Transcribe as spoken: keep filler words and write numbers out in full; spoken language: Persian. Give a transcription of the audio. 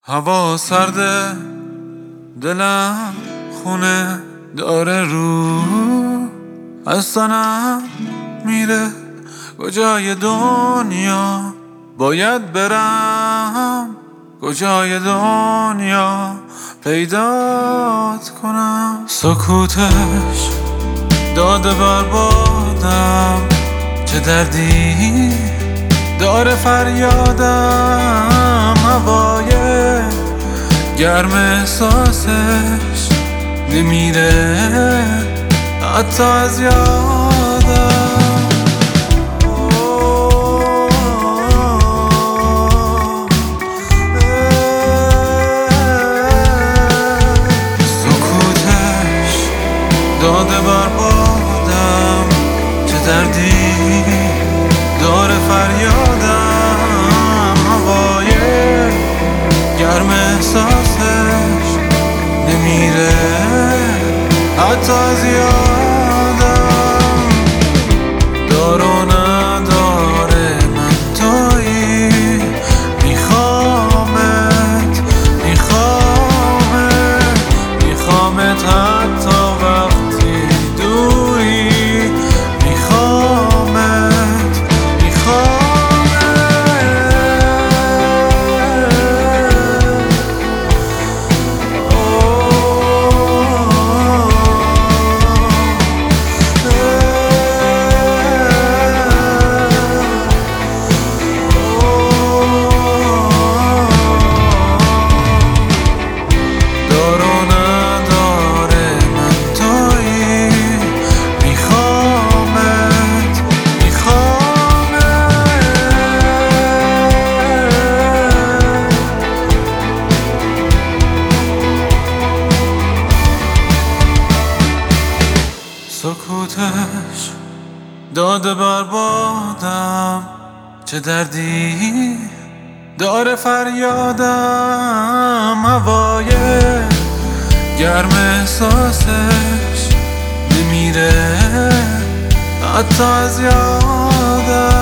هوا سرده، دلم خونه داره، رو از تنم میره کجای دنیا باید برم، کجای دنیا پیدات کنم. سکوتش داده بربادم، چه دردی داره فریادم. هوای گرم احساسش نمیره حتی از یادم. سکوتش داده بربادم، چه دردی داره فریادم. هوای گرم احساسش نمیره حتی از یادم. دار و نداره من تویی، میخوامت میخوامت میخوامت حتی وقتی دوری. میخوامت سکوتش داده بربادم، چه دردی داره فریادم. هوای گرم احساسش نمیره حتی از یادم.